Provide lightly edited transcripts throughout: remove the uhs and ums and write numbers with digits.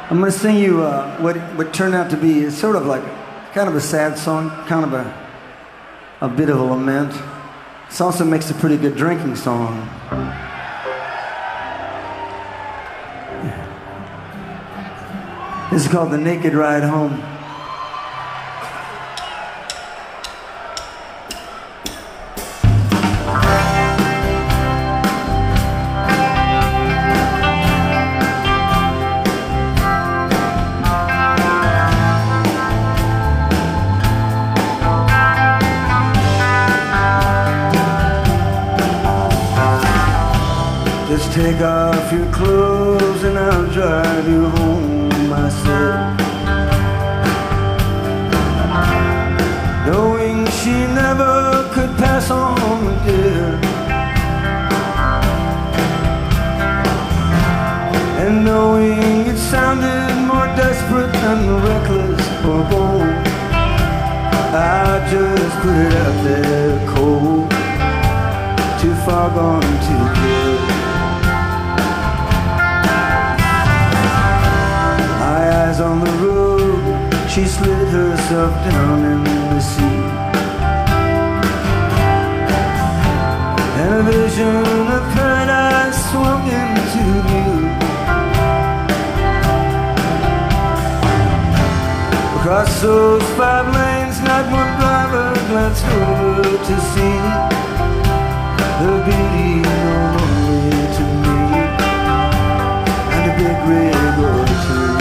I'm going to sing you what turned out to be sort of like kind of a sad song, kind of a bit of a lament. This also makes a pretty good drinking song. This is called The Naked Ride Home. Just take off your clothes and I'll drive you home, I said, knowing she never could pass on again, and knowing it sounded more desperate than reckless or bold, I just put it out there cold, too far gone to good. Eyes on the road, she slid herself down in the sea, and a vision of paradise swung into view. Across those 5 lanes, not one driver glanced over to see the beauty known only to me, and a big rig or two.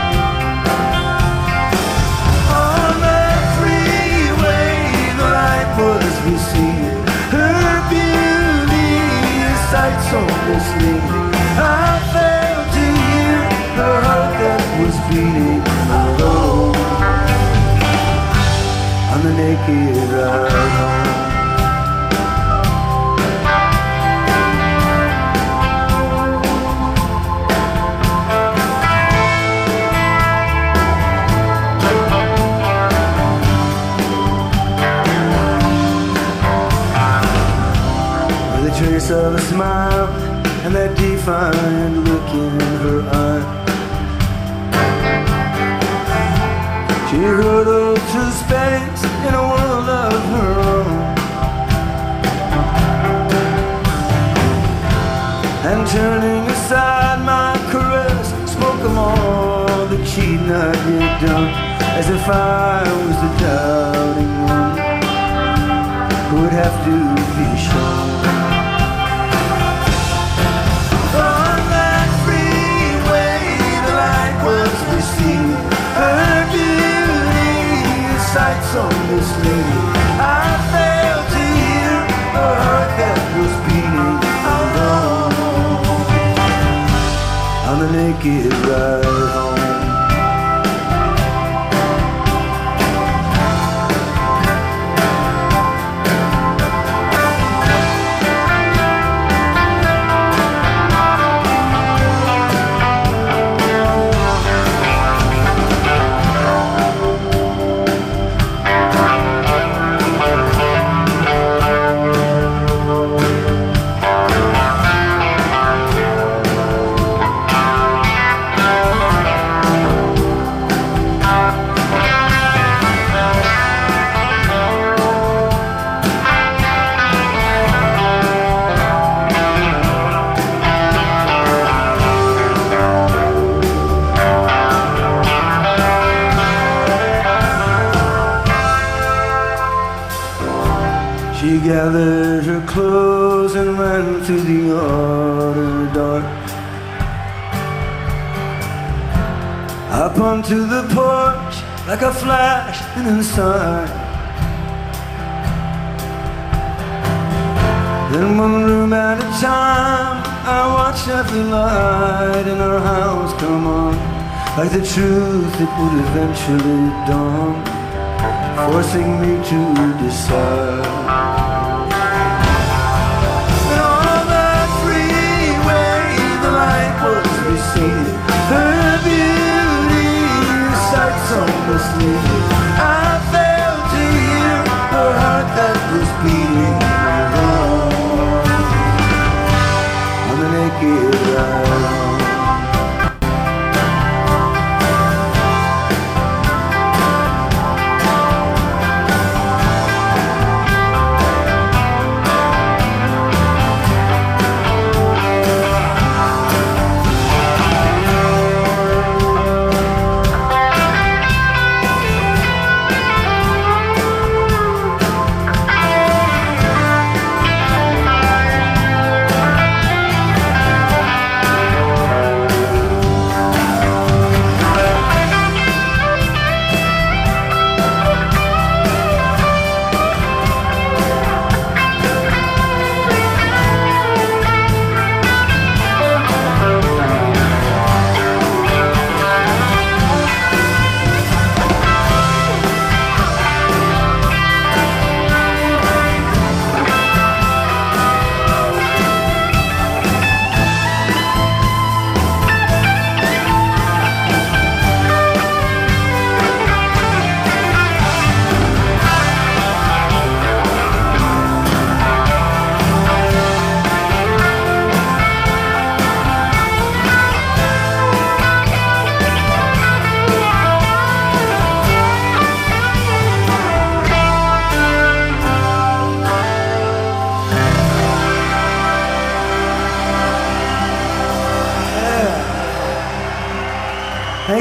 Was receding, her beauty is sight so misleading. I failed to hear her heart that was beating alone on the naked ride home. Trace of a smile and that defiant look in her eye. She hurtled through space in a world of her own, and turning aside my caress, spoke of all that she'd not yet done, as if I was the doubting one who would have to be shown. Her beauty is sight so misleading. I failed to hear her heart that was beating alone on the naked ride home. She gathered her clothes and ran through the outer dark, up onto the porch like a flash and inside. Then one room at a time, I watched every light in our house come on, like the truth that would eventually dawn, forcing me to decide. Her beauty is sight so misleading. I failed to hear her heart that was beating alone on the naked ride home.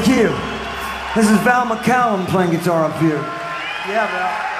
Thank you. This is Val McCallum playing guitar up here. Yeah, Val.